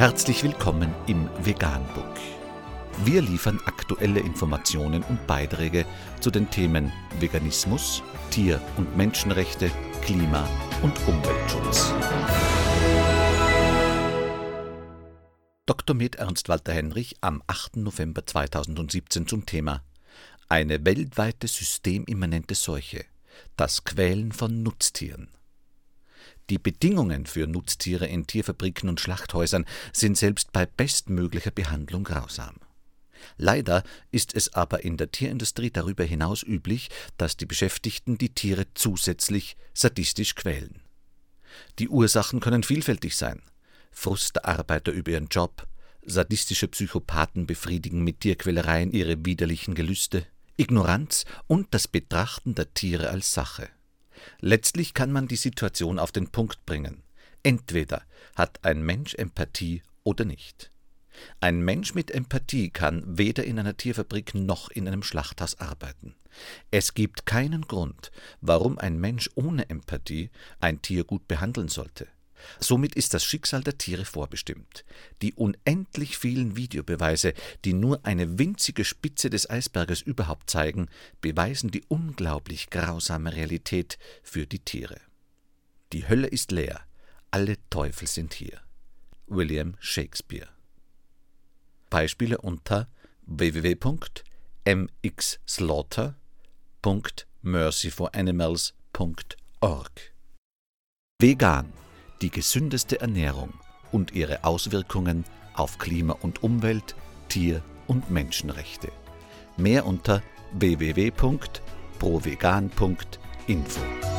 Herzlich willkommen im Veganbook. Wir liefern aktuelle Informationen und Beiträge zu den Themen Veganismus, Tier- und Menschenrechte, Klima- und Umweltschutz. Dr. med. Ernst Walter Henrich am 8. November 2017 zum Thema Eine weltweite systemimmanente Seuche, das Quälen von Nutztieren. Die Bedingungen für Nutztiere in Tierfabriken und Schlachthäusern sind selbst bei bestmöglicher Behandlung grausam. Leider ist es aber in der Tierindustrie darüber hinaus üblich, dass die Beschäftigten die Tiere zusätzlich sadistisch quälen. Die Ursachen können vielfältig sein: Frust der Arbeiter über ihren Job, sadistische Psychopathen befriedigen mit Tierquälereien ihre widerlichen Gelüste, Ignoranz und das Betrachten der Tiere als Sache. Letztlich kann man die Situation auf den Punkt bringen: Entweder hat ein Mensch Empathie oder nicht. Ein Mensch mit Empathie kann weder in einer Tierfabrik noch in einem Schlachthaus arbeiten. Es gibt keinen Grund, warum ein Mensch ohne Empathie ein Tier gut behandeln sollte. Somit ist das Schicksal der Tiere vorbestimmt. Die unendlich vielen Videobeweise, die nur eine winzige Spitze des Eisberges überhaupt zeigen, beweisen die unglaublich grausame Realität für die Tiere. Die Hölle ist leer, alle Teufel sind hier. William Shakespeare. Beispiele unter www.mxslaughter.mercyforanimals.org. Vegan, die gesündeste Ernährung und ihre Auswirkungen auf Klima und Umwelt, Tier- und Menschenrechte. Mehr unter www.provegan.info.